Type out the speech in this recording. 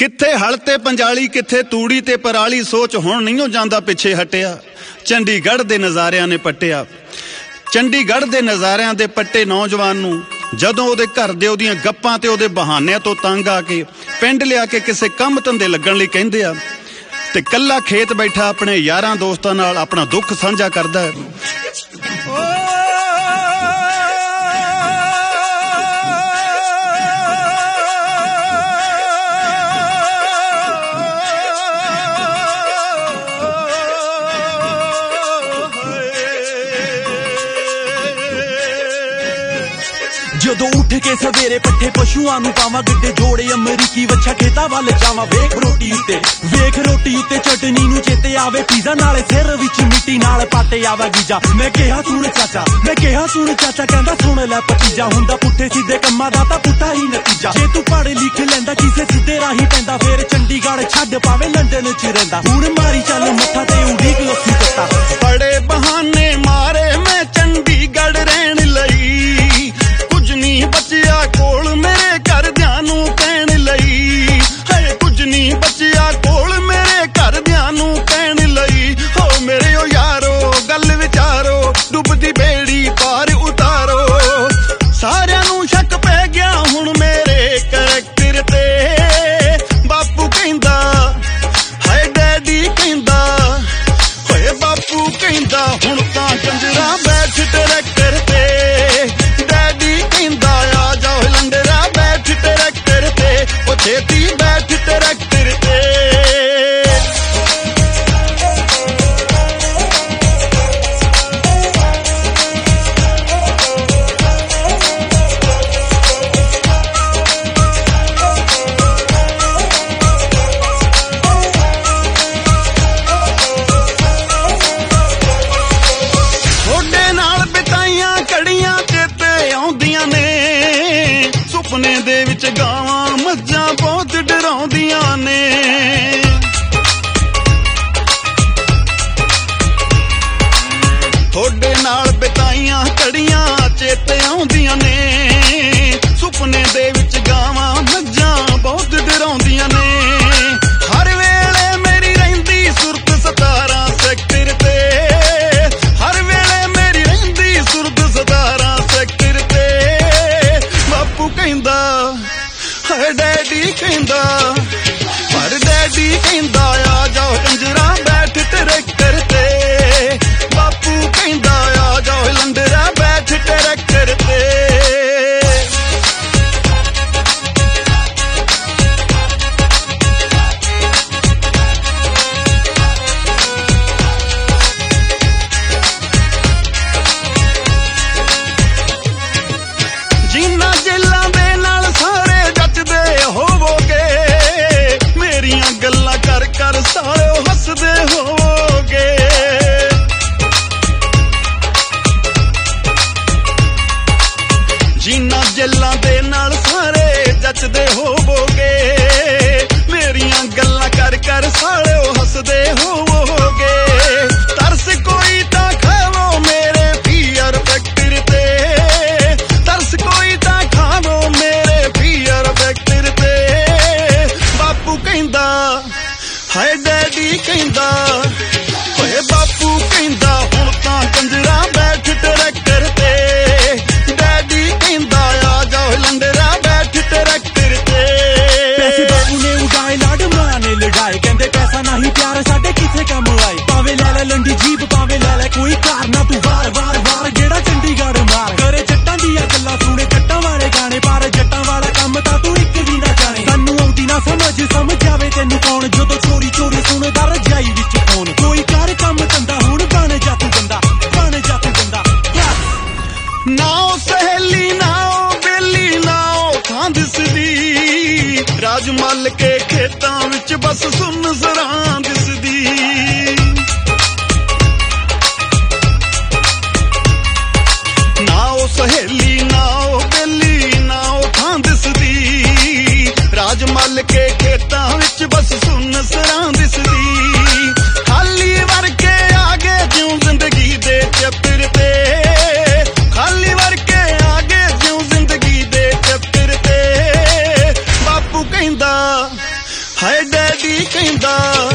ਕਿੱਥੇ ਹਲ ਤੇ ਪੰਜਾਲੀ, ਕਿੱਥੇ ਤੂੜੀ ਤੇ ਪਰਾਲੀ, ਸੋਚ ਹੁਣ ਨਹੀਂ ਜਾਂਦਾ ਪਿੱਛੇ ਹਟਿਆ। ਚੰਡੀਗੜ੍ਹ ਦੇ ਨਜ਼ਾਰਿਆਂ ਨੇ ਪੱਟਿਆ, ਚੰਡੀਗੜ੍ਹ ਦੇ ਨਜ਼ਾਰਿਆਂ ਦੇ ਪੱਟੇ ਨੌਜਵਾਨ ਨੂੰ ਜਦੋਂ ਉਹਦੇ ਘਰ ਦੇ ਉਹਦੀਆਂ ਗੱਪਾਂ ਤੇ ਉਹਦੇ ਬਹਾਨਿਆਂ ਤੋਂ ਤੰਗ ਆ ਕੇ ਪਿੰਡ ਲਿਆ ਕੇ ਕਿਸੇ ਕੰਮ ਧੰਦੇ ਲੱਗਣ ਲਈ ਕਹਿੰਦੇ ਆ, ਤੇ ਕੱਲਾ ਖੇਤ ਬੈਠਾ ਆਪਣੇ ਯਾਰਾਂ ਦੋਸਤਾਂ ਨਾਲ ਆਪਣਾ ਦੁੱਖ ਸਾਂਝਾ ਕਰਦਾ ਹੈ। ਜਦੋਂ ਉੱਠ ਕੇ ਸਵੇਰੇ ਪੱਠੇ ਪਸ਼ੂਆਂ ਨੂੰ ਪਾਵਾਂ, ਗੱਡੇ ਜੋੜੇ ਅਮਰੀਕੀ ਵੱਛਾ ਖੇਤਾਂ ਵੱਲ ਜਾਵਾਂ। ਵੇਖ ਰੋਟੀ ਉੱਤੇ ਚਟਨੀ ਨੂੰ ਚੇਤੇ ਆਵੇ ਪੀਜ਼ਾ, ਨਾਲੇ ਸਿਰ ਵਿੱਚ ਮਿੱਟੀ ਨਾਲ ਪਾਟੇ ਆਵਾ ਗੀਜਾ। ਮੈਂ ਕਿਹਾ ਸੁਣ ਚਾਚਾ ਕਹਿੰਦਾ ਸੁਣ ਲੈ ਭਤੀਜਾ, ਹੁੰਦਾ ਪੁੱਠੇ ਸਿੱਧੇ ਕੰਮਾਂ ਦਾ ਤਾਂ ਪੁੱਠਾ ਹੀ ਨਤੀਜਾ। ਜੇ ਤੂੰ ਪੜ੍ਹ ਲਿਖ ਲੈਂਦਾ ਕਿਸੇ ਸਿੱਧੇ ਰਾਹੀਂ ਪੈਂਦਾ, ਫੇਰ ਚੰਡੀਗੜ੍ਹ ਛੱਡ ਪਾਵੇ ਲੰਡਨ ਚ ਰਹਿੰਦਾ। ਹੁਣ ਮਾਰੀ ਚੱਲ ਮੱਥਾ ਤੇ ਉਡੀਕ ਲੋਕੀ ਕੱਤਾ, ਬੜੇ ਬਹਾਨੇ ਮਾਰੇ ਮੈਂ ਚੰਡੀਗੜ੍ਹ ਰਹਿਣ ਲਈ, ਕੁਝ ਨਹੀਂ ਬਚਿਆ ਕੋਲ ਮੇਰੇ ਘਰਦਿਆਂ ਨੂੰ ਕਹਿਣ ਲਈ। ਹੈ ਕੁਝ ਨਹੀਂ ਬਚਿਆ ਕੋਲ ਮੇਰੇ ਘਰਦਿਆਂ ਨੂੰ ਕਹਿਣ ਲਈ। ਹੋ ਮੇਰੇ ਓ ਯਾਰੋ ਗੱਲ ਵਿਚਾਰੋ, ਡੁੱਬਦੀ ਬੇੜੀ ਪਾਰ ਉਤਾਰੋ। ਸਾਰਿਆਂ ਨੂੰ ਸ਼ੱਕ ਪੈ ਗਿਆ ਹੁਣ ਮੇਰੇ ਕਰੈਕਟਰ ਤੇ, ਬਾਪੂ ਕਹਿੰਦਾ ਹਾਏ ਡੈਡੀ ਕਹਿੰਦਾ, ਹੋਏ ਬਾਪੂ ਕਹਿੰਦਾ ਹੁਣ ਤਾਂ ਕੰਜਰਾ ਬੈਠ ਟਰੈਕਟਰ ਤੇ। ਡੈਡੀ ਕਹਿੰਦਾ ਆ ਜਾਓ ਲੰਡਰਾ ਬੈਠ ਟਰੈਕਟਰ ਤੇ, ਉਹ ਛੇਤੀ ਬੈਠ ਟਰੈਕਟਰ ਤੇ। ਤੁਹਾਡੇ ਨਾਲ ਬਿਤਾਈਆਂ ਘੜੀਆਂ ਚੇਤੇ ਆਉਂਦੀਆਂ ਨੇ, ਸੁਪਨੇ ਦੇ ਵਿੱਚ ਗਾਵਾਂ ਮੱਝਾਂ ਬਹੁਤ ਡਰਾਉਂਦੀਆਂ ਨੇ। ਤੁਹਾਡੇ ਨਾਲ ਬਿਤਾਈਆਂ ਘੜੀਆਂ ਚੇਤੇ ਆਉਂਦੀਆਂ ਨੇ, ਸੁਪਨੇ ਦੇ ਵਿੱਚ ਗਾਵਾਂ ਮੱਝਾਂ ਬਹੁਤ ਡਰਾਉਂਦੀਆਂ ਨੇ। ਹਰ ਵੇਲੇ ਮੇਰੀ ਰਹਿੰਦੀ ਸੁਰਤ 17 ਸੈਕਟਰ ਤੇ, ਹਰ ਵੇਲੇ ਮੇਰੀ ਰਹਿੰਦੀ ਸੁਰਤ 17 ਸੈਕਟਰ ਤੇ। ਬਾਪੂ ਕਹਿੰਦਾ ਹਾਏ ਡੈਡੀ ਕਹਿੰਦਾ, ਪਰ ਡੈਡੀ ਕਹਿੰਦਾ ਆ ਜਾਓ ਕੰਜਰਾ ਬੈਠ ਟਰੈਕਟਰ ਤੇ। ਬਾਪੂ ਕਹਿੰਦਾ ਆ ਜਾਓ ਲੰਡਰਾ ਬੈਠ ਟਰੈਕਟਰ ਤੇ। ਜਿੰਨਾ ਜੇਲਾਂ ਦੇ ਨਾਲ ਸਾਰੇ ਜੱਜਦੇ ਹੋਵੋਗੇ, ਮੇਰੀਆਂ ਗੱਲਾਂ ਕਰ ਕਰ ਸਾਲਿਓ ਹੱਸਦੇ ਹੋਵੋਗੇ। ਜਿੰਨਾ ਜੇਲਾਂ ਦੇ ਨਾਲ ਸਾਰੇ ਜੱਜਦੇ ਹੋਵੋਗੇ, ਮੇਰੀਆਂ ਗੱਲਾਂ ਕਰ ਕਰ ਸਾਲਿਓ ਹੱਸਦੇ ਹੋਵੋਗੇ। ਤਰਸ ਕੋਈ ਤਾਂ ਖਾਵੋ ਮੇਰੇ ਪੀਅਰ ਫੈਕਟਰ ਤੇ, ਤਰਸ ਕੋਈ ਤਾਂ ਖਾਵੋ ਮੇਰੇ ਪੀਅਰ ਫੈਕਟਰ ਤੇ। ਬਾਪੂ ਕਹਿੰਦਾ ਹਾਏ ਡੈਡੀ ਕਹਿੰਦਾ, ਹੋਏ ਬਾਪੂ ਕਹਿੰਦਾ ਹੁਣ ਤਾਂ ਕੰਜਰਾ ਬੈਠ ਟਰੈਕਟਰ ਤੇ। ਡੈਡੀ ਕਹਿੰਦਾ ਆ ਜਾਓ ਲੰਡਰਾ ਬੈਠ ਟਰੈਕਟਰ ਤੇ। ਪੈਸੇ ਬਾਪੂ ਨੇ ਉਡਾਏ ਲਾਡ ਮਾਂ ਨੇ ਲੜਾਏ, ਕਹਿੰਦੇ ਪੈਸਾ ਨਹੀਂ ਪਿਆਰ ਸਾਡੇ ਕਿਸੇ ਕੰਮ ਆਏ। ਭਾਵੇਂ ਲੈ ਲੈ ਲੰਡੀ ਜੀਪ, ਭਾਵੇਂ ਲੈ ਲੈ ਕੋਈ ਕਾਰ, ਨਾ ਤੂੰ ਵਾਰ ਜਿਹੜਾ ਚੰਡੀਗੜ੍ਹ ਮਾਰ। ਕਰੇ ਜੱਟਾਂ ਦੀਆਂ ਗੱਲਾਂ ਸੁਣੇ ਜੱਟਾਂ ਵਾਲੇ ਗਾਣੇ, ਪਰ ਜੱਟਾਂ ਵਾਲਾ ਕੰਮ ਤਾਂ ਤੂੰ ਇੱਕ ਵੀ ਨਾ ਜਾਣੇ। ਸਾਨੂੰ ਆਉਂਦੀ ਨਾ ਸਮਝ ਆਵੇ ਤੈਨੂੰ ਕੌਣ, ਜਦੋਂ ਚੋਰੀ ਸੁਣਦਾ ਰਜਾਈ ਵਿੱਚ ਫੋਨ। ਕੋਈ ਕਰ ਕੰਮ ਧੰਦਾ ਹੁਣ ਬਣ ਜਾ ਤੂੰ ਬੰਦਾ, ਬਣ ਜਾ ਤੂੰ ਬੰਦਾ। ਨਾ ਉਹ ਸਹੇਲੀ ਨਾ ਉਹ ਬੇਲੀ ਨਾ ਉਹ ਥਾਂ ਦਿਸਦੀ, ਰਾਜ ਮੱਲ ਕੇ ਖੇਤਾਂ ਵਿੱਚ ਬਸ ਸੁੰਨ ਜ਼ਰਾਂ ਦਿਸਦੀ। ਨਾ ਉਹ ਸਹੇਲੀ ਨਾ ਉਹ ਬੇਲੀ ਨਾ ਉਹ ਥਾਂ ਦਿਸਦੀ, ਰਾਜ ਮੱਲ ਕੇ ਖੇਤਾਂ ਵਿੱਚ ਬਸ ਸੁੰਨ ਜ਼ਰਾਂ ਦਿਸਦੀ। ਖਾਲੀ ਵਰ ਕੇ ਆ ਗਏ ਜਿਉਂ ਜ਼ਿੰਦਗੀ ਦੇ ਚੱਪਰ ਤੇ, ਖਾਲੀ ਵਰ ਕੇ ਆ ਗਏ ਜਿਉਂ ਜ਼ਿੰਦਗੀ ਦੇ ਚੱਪਰ ਤੇ। ਬਾਪੂ ਕਹਿੰਦਾ ਹਾਏ ਡੈਡੀ ਕਹਿੰਦਾ